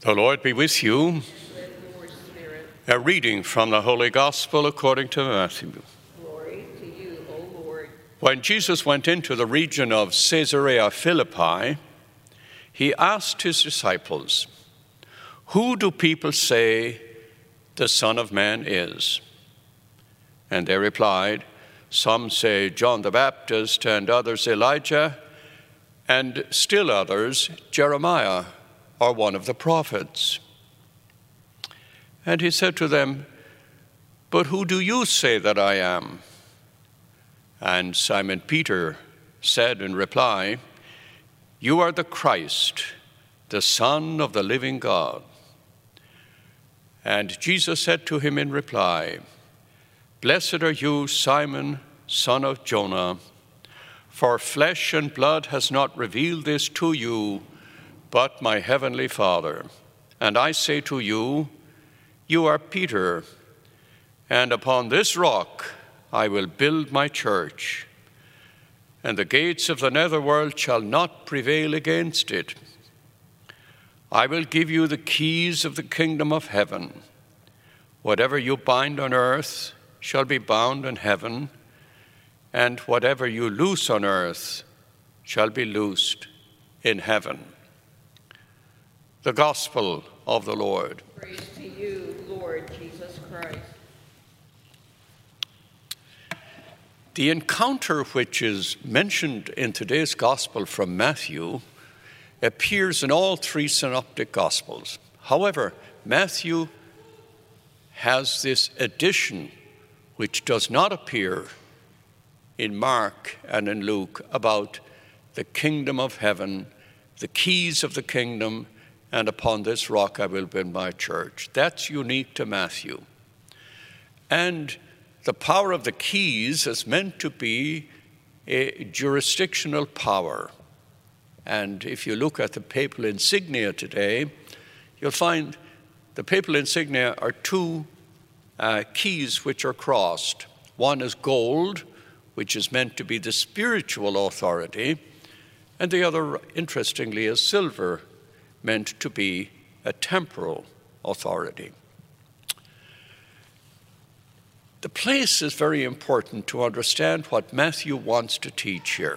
The Lord be with you. A reading from the Holy Gospel according to Matthew. Glory to you, O Lord. When Jesus went into the region of Caesarea Philippi, he asked his disciples, "Who do people say the Son of Man is?" And they replied, "Some say John the Baptist, and others Elijah, and still others Jeremiah, or one of the prophets." And he said to them, "But who do you say that I am?" And Simon Peter said in reply, "You are the Christ, the Son of the living God." And Jesus said to him in reply, "Blessed are you, Simon, son of Jonah, for flesh and blood has not revealed this to you, but my heavenly Father. And I say to you, you are Peter, and upon this rock I will build my church, and the gates of the netherworld shall not prevail against it. I will give you the keys of the kingdom of heaven. Whatever you bind on earth shall be bound in heaven, and whatever you loose on earth shall be loosed in heaven." The Gospel of the Lord. Praise to you, Lord Jesus Christ. The encounter which is mentioned in today's Gospel from Matthew appears in all three synoptic Gospels. However, Matthew has this addition which does not appear in Mark and in Luke about the kingdom of heaven, the keys of the kingdom, and upon this rock I will build my church. That's unique to Matthew. And the power of the keys is meant to be a jurisdictional power. And if you look at the papal insignia today, you'll find the papal insignia are two keys which are crossed. One is gold, which is meant to be the spiritual authority, and the other, interestingly, is silver, meant to be a temporal authority. The place is very important to understand what Matthew wants to teach here.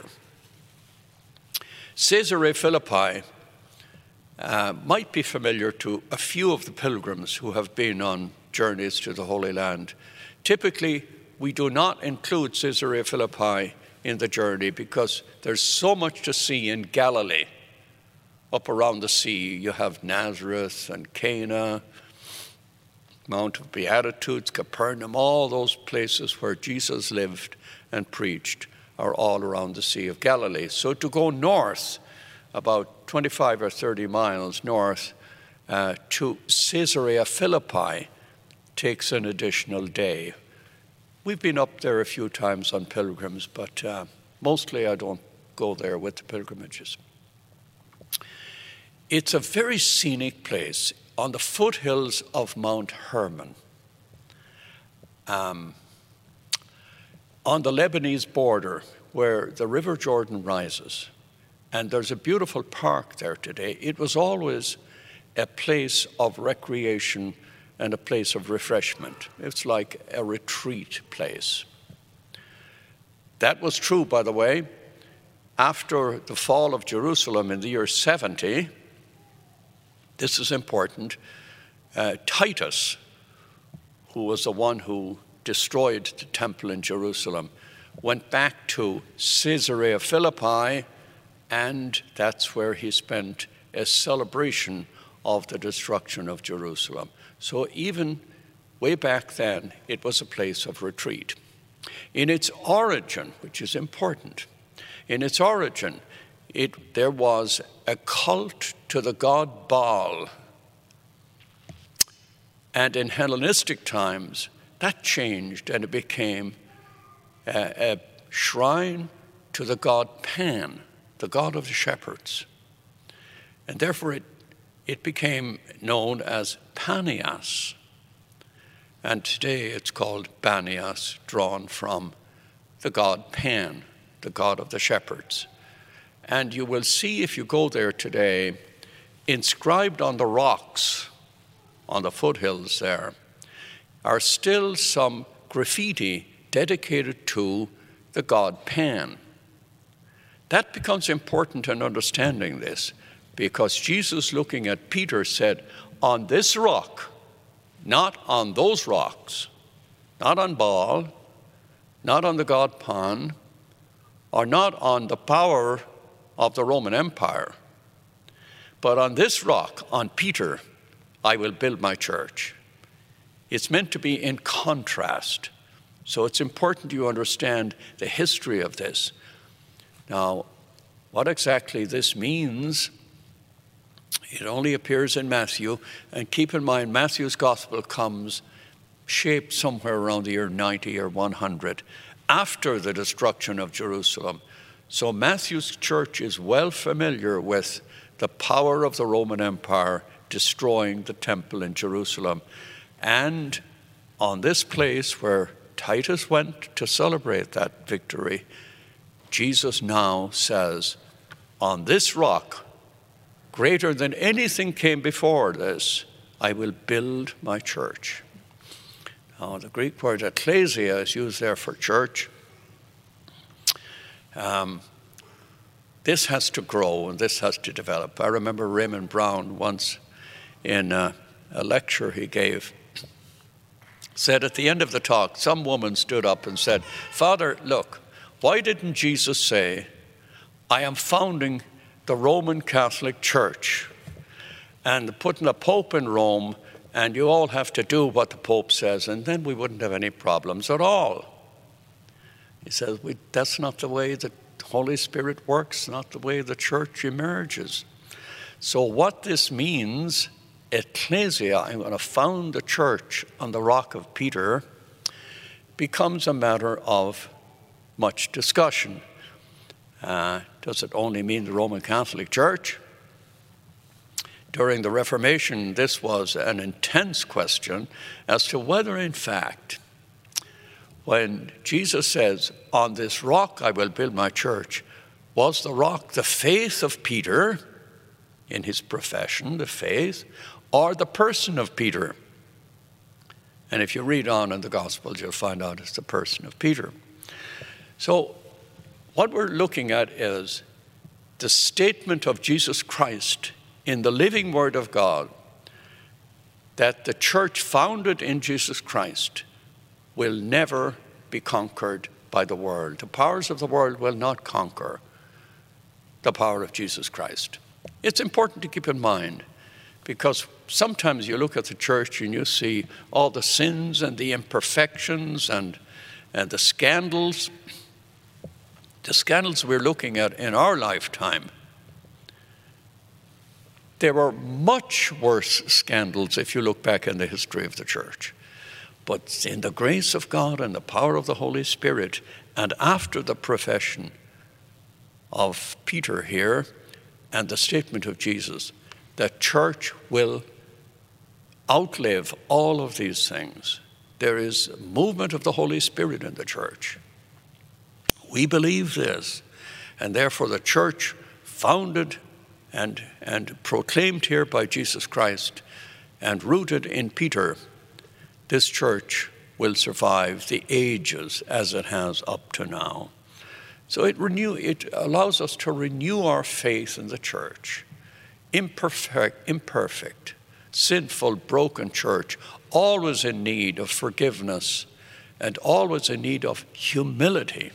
Caesarea Philippi might be familiar to a few of the pilgrims who have been on journeys to the Holy Land. Typically, we do not include Caesarea Philippi in the journey because there's so much to see in Galilee. Up around the sea, you have Nazareth and Cana, Mount of Beatitudes, Capernaum, all those places where Jesus lived and preached are all around the Sea of Galilee. So to go north, about 25 or 30 miles north, to Caesarea Philippi takes an additional day. We've been up there a few times on pilgrims, but mostly I don't go there with the pilgrimages. It's a very scenic place on the foothills of Mount Hermon, on the Lebanese border where the River Jordan rises. And there's a beautiful park there today. It was always a place of recreation and a place of refreshment. It's like a retreat place. That was true, by the way, after the fall of Jerusalem in the year 70. This is important. Titus, who was the one who destroyed the temple in Jerusalem, went back to Caesarea Philippi, and that's where he spent a celebration of the destruction of Jerusalem. So even way back then, it was a place of retreat. In its origin, which is important, in its origin, there was a cult to the god Baal. And in Hellenistic times, that changed and it became a shrine to the god Pan, the god of the shepherds. And therefore it became known as Panias. And today it's called Banias, drawn from the god Pan, the god of the shepherds. And you will see if you go there today, inscribed on the rocks on the foothills there are still some graffiti dedicated to the god Pan. That becomes important in understanding this, because Jesus, looking at Peter, said, on this rock, not on those rocks, not on Baal, not on the god Pan, or not on the power of the Roman Empire, but on this rock, on Peter, I will build my church. It's meant to be in contrast. So it's important you understand the history of this. Now, what exactly this means, it only appears in Matthew. And keep in mind, Matthew's gospel comes shaped somewhere around the year 90 or 100, after the destruction of Jerusalem. So Matthew's church is well familiar with the power of the Roman Empire destroying the temple in Jerusalem. And on this place where Titus went to celebrate that victory, Jesus now says, on this rock, greater than anything came before this, I will build my church. Now, the Greek word ecclesia is used there for church. This has to grow and this has to develop. I remember Raymond Brown once in a lecture he gave, said at the end of the talk, some woman stood up and said, Father, look, why didn't Jesus say, I am founding the Roman Catholic Church and putting a Pope in Rome, and you all have to do what the Pope says, and then we wouldn't have any problems at all. He says, that's not the way the Holy Spirit works, not the way the church emerges. So what this means, ecclesia, I'm going to found the church on the rock of Peter, becomes a matter of much discussion. Does it only mean the Roman Catholic Church? During the Reformation, this was an intense question as to whether, in fact, when Jesus says, on this rock I will build my church, was the rock the faith of Peter in his profession, the faith, or the person of Peter? And if you read on in the Gospels, you'll find out it's the person of Peter. So what we're looking at is the statement of Jesus Christ in the living Word of God, that the church founded in Jesus Christ will never be conquered by the world. The powers of the world will not conquer the power of Jesus Christ. It's important to keep in mind, because sometimes you look at the church and you see all the sins and the imperfections and the scandals. The scandals we're looking at in our lifetime, there were much worse scandals if you look back in the history of the church. But in the grace of God and the power of the Holy Spirit, and after the profession of Peter here and the statement of Jesus, the church will outlive all of these things. There is a movement of the Holy Spirit in the church. We believe this, and therefore the church founded and proclaimed here by Jesus Christ and rooted in Peter, this church will survive the ages as it has up to now. So it allows us to renew our faith in the church. Imperfect, sinful, broken church, always in need of forgiveness and always in need of humility.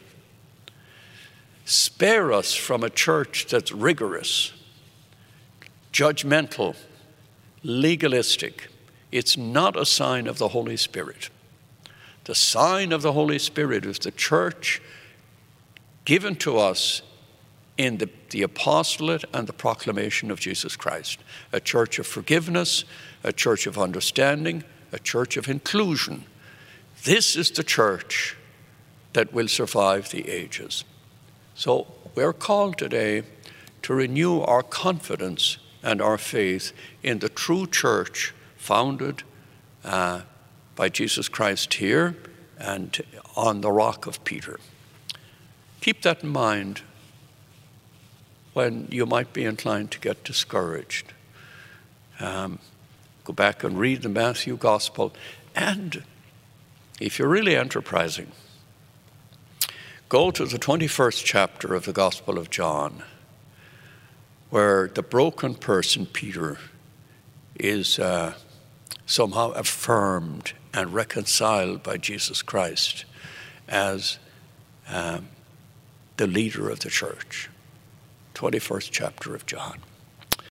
Spare us from a church that's rigorous, judgmental, legalistic. It's not a sign of the Holy Spirit. The sign of the Holy Spirit is the church given to us in the apostolate and the proclamation of Jesus Christ. A church of forgiveness, a church of understanding, a church of inclusion. This is the church that will survive the ages. So we're called today to renew our confidence and our faith in the true church founded by Jesus Christ here and on the rock of Peter. Keep that in mind when you might be inclined to get discouraged. Go back and read the Matthew Gospel. And if you're really enterprising, go to the 21st chapter of the Gospel of John, where the broken person, Peter, is somehow affirmed and reconciled by Jesus Christ as the leader of the church. 21st chapter of John.